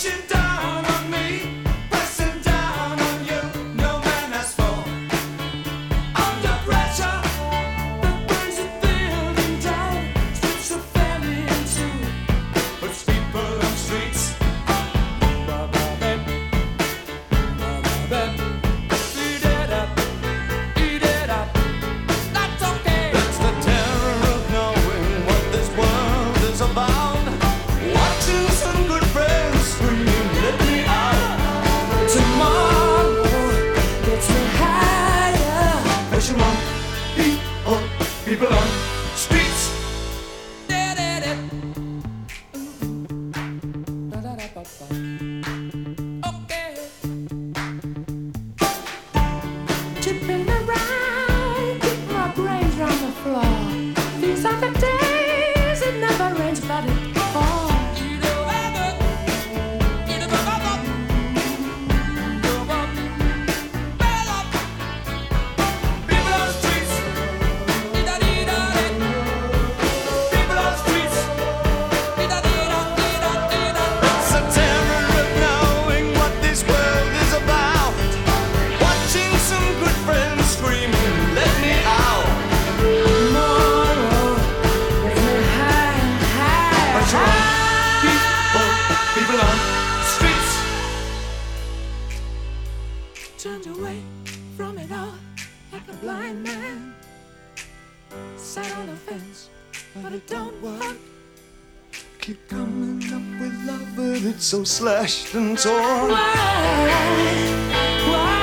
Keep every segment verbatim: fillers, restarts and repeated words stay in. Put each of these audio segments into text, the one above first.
pushing down on me, pressing down on you. No man has fall. Under pressure, the burns are building down, splits the family in two, puts people on streets. Eat it up, eat it up. That's okay. That's the terror of knowing what this world is about. Watching some good friends scream, let me out. Tomorrow gets me higher. Pressure on people, people on streets. Okay. Chipping around, keep my brains round the floor. These are the days it never rains, but it falls. People on streets. People on streets. It's the terror of knowing what this world is about. Watching some good friends screaming, let me out. Tomorrow gets me higher, Pressure higher, on people, people on streets. Turned away from it all like a blind man. Sat on the fence, but it don't work. Keep coming up with love, but it's so slashed and torn. Why? Why?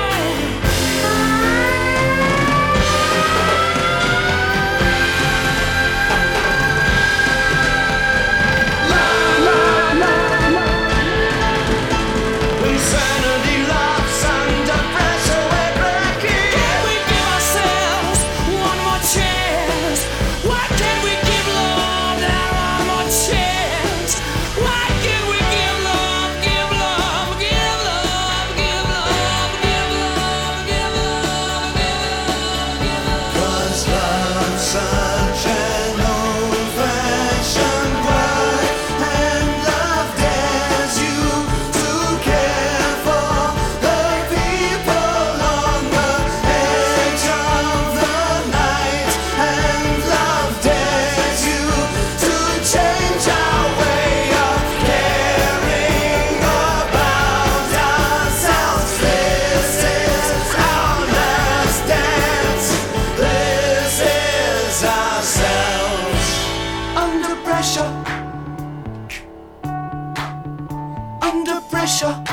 Insanity laughs under pressure, we're cracking. Can we give ourselves one more chance? Why can't we give love that one more chance? Why can't we give love, give love, give love, give love, give love, give love, give love, give love? 'Cause love's such an old-fashioned word, and love dares you to care for the people on the edge of the night, and love dares you to change our way of caring about ourselves. This is our last dance. This is ourselves. Under pressure. Under pressure.